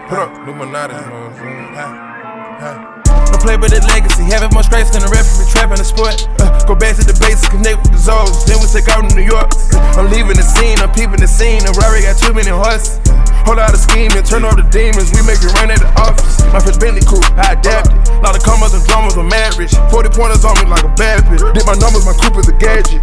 Illuminati, Don't play with the legacy, having more strikes than a referee, trapping the sport. Go back to the basics, connect with the Zoes, then we take out to New York. I'm leaving the scene, I'm peeping the scene. The Rari got too many horses. Whole lot of scheming, turn off the demons, we make it rain at the office. My first Bentley coupe, I adapted. Lot of commas and dramas with mad rich. 40 pointers on me like a bad bitch. Did my numbers, my coupe is a gadget.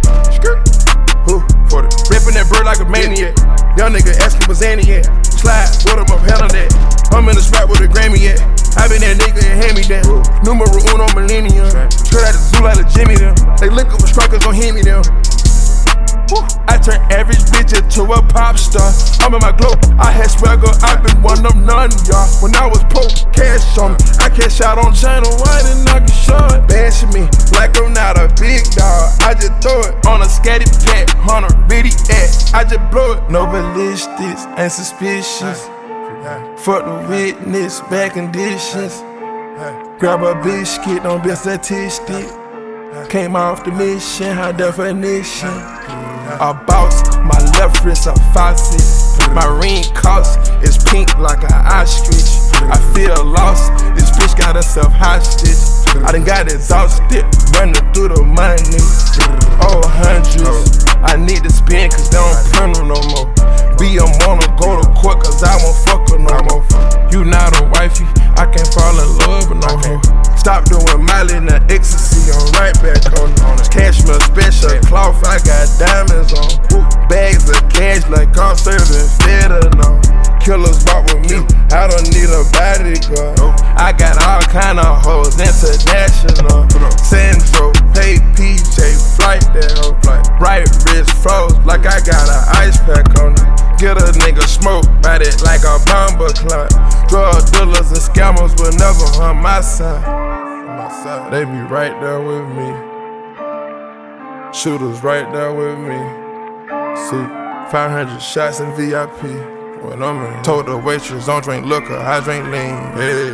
Ripping that bird like a maniac. Young nigga asking what's Annie at. Slide, what up, hell on that. I'm in the spot with a Grammy at. I been that nigga and hand me down. Numero uno millennium. Straight out the zoo like a Jimmy them. They lick up with strikers, don't hit me them. I turn average bitch into a pop star. I'm in my glow, I had swagger, I been one of none, y'all. When I was poor, cash on me. I cash out on China White and I can show it. Bashing me like I'm not a big dog. I just throw it on a scatty pack, 100 bitty ass. I just blow it. No ballistics, ain't suspicious. Fuck the witness, bad conditions. Grab a biscuit, don't be a statistic. Came off the mission, high definition. A boss, my left wrist a faucet. My ring cost is pink like an ostrich. I feel lost, this bitch got herself hostage. I done got exhausted, running through the money. Oh, hundreds, I need to spend cause they don't print them no more. Be a wanna go to court cause I won't fuck her no more. You not a wifey, I can't fall in love with no hoe. Stop doing Miley and the ecstasy, I'm right back on it. Cashmere special cloth, I got diamonds on. Bags of cash like I'm serving fentanyl. Killers walk with me, I don't need a bodyguard. I got all kind of hoes, international. Sandro, pay PJ, flight that hoe. Right wrist froze like I got an ice pack on it. Get a nigga smoke, ride it like a bomber clock. Drug dealers and scammers will never harm my side. They be right there with me. Shooters right there with me. See, 500 shots in VIP. When I'm in, told the waitress, don't drink liquor, I drink lean. Hey,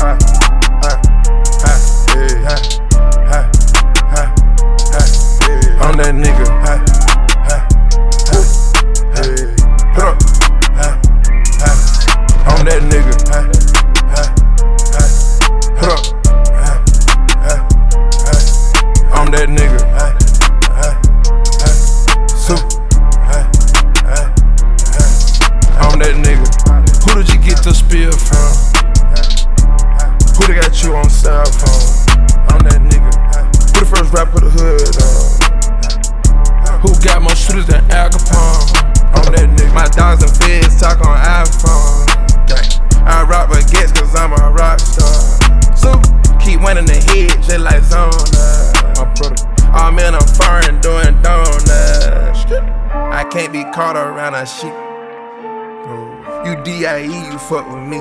I'm that nigga. I'm that nigga. I'm that nigga. I'm that nigga. Who did you get the spill from? Who they got you on cell phone? I'm that nigga. Who the first rapper the hood on? Who got more shooters than Al Capone? I'm that nigga. My dogs and feds talk on iPhone. I rock baguettes cause I'm a rock star. So keep winning the head just like Zona. My brother, I'm in a foreign doing donuts. I can't be caught around a sheep. You DIE, you fuck with me.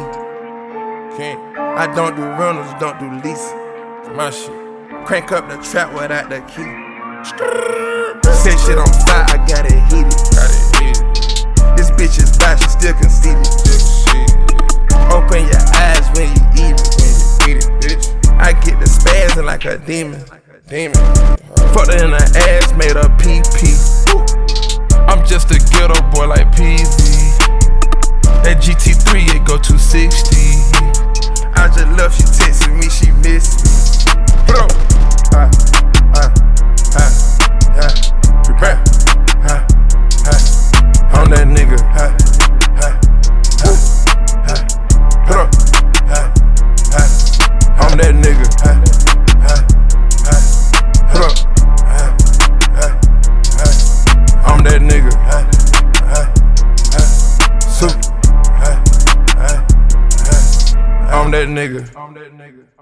I don't do rentals, don't do lease. My shit. Crank up the trap without the key. Set shit on fire, I got it heated. This bitch is bad, she still conceited. Open your eyes when you eat it, bitch. I get the spazzing like a demon. Fucked her in the ass, made her PP. I'm just a ghetto boy like PZ. That GT3, it go 260. I just love she texting me, she miss me. Bro, I'm that nigga. I'm that nigga. I'm that nigga. I'm that nigga.